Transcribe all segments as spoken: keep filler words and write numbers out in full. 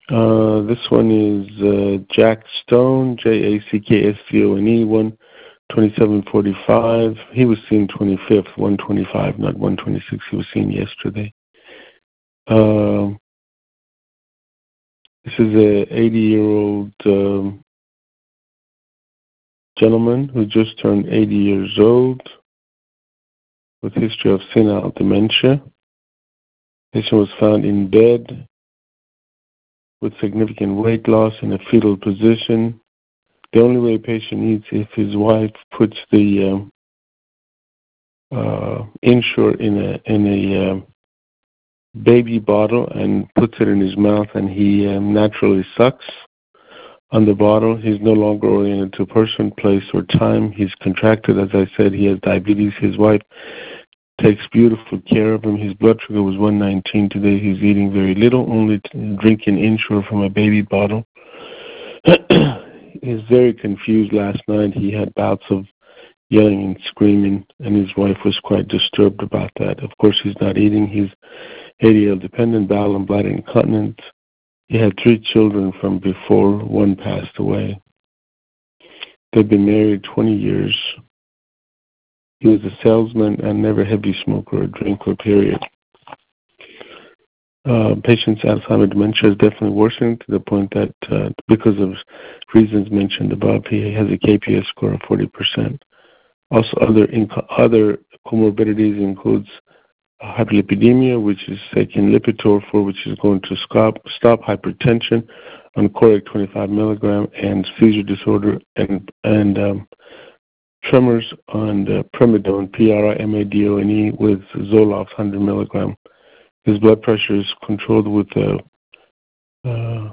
Uh, this one is uh, Jack Stone, J A C K S T O N E, one twenty-seven forty-five. He was seen twenty-fifth, one twenty-five, not one twenty-six. He was seen yesterday. Um, this is a eighty-year-old um, gentleman who just turned eighty years old with history of senile dementia. Patient was found in bed with significant weight loss in a fetal position. The only way patient eats if his wife puts the um, uh, Ensure in a in a um, baby bottle and puts it in his mouth, and he um, naturally sucks on the bottle. He's no longer oriented to person, place, or time. He's contracted, as I said. He has diabetes. His wife takes beautiful care of him. His blood sugar was one nineteen today. He's eating very little, only drinking Ensure from a baby bottle. He's very confused last night. He had bouts of yelling and screaming, and his wife was quite disturbed about that. Of course, he's not eating. He's A D L dependent, bowel and bladder incontinent. He had three children from before. One passed away. They've been married twenty years. He was a salesman and never a heavy smoker or drinker, period. Uh, patient's Alzheimer's dementia is definitely worsening to the point that uh, because of reasons mentioned above, he has a K P S score of forty percent. Also, other inco- other comorbidities includes hyperlipidemia, which is taking Lipitor for, which is going to stop, stop hypertension on Coreg twenty-five milligram, and seizure disorder and and um, tremors on the Primidone, P R I M A D O N E, with Zoloft one hundred milligram. His blood pressure is controlled with a uh,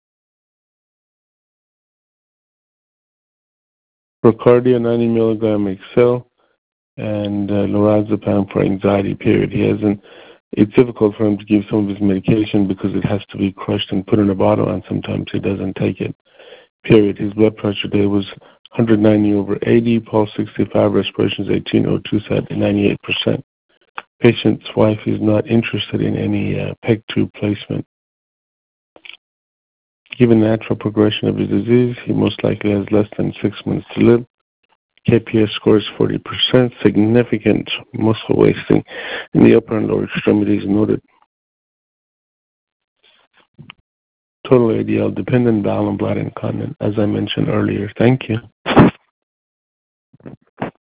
Procardia ninety milligram Excel and uh, lorazepam for anxiety, period. He hasn't, it's difficult for him to give some of his medication because it has to be crushed and put in a bottle, and sometimes he doesn't take it, period. His blood pressure today was one ninety over eighty, pulse sixty-five, respirations eighteen, O two sat ninety-eight percent. Patient's wife is not interested in any uh, PEG tube placement. Given the natural progression of his disease, he most likely has less than six months to live. K P S score is forty percent. Significant muscle wasting in the upper and lower extremities noted. Total A D L dependent, bowel and bladder incontinent, as I mentioned earlier. Thank you.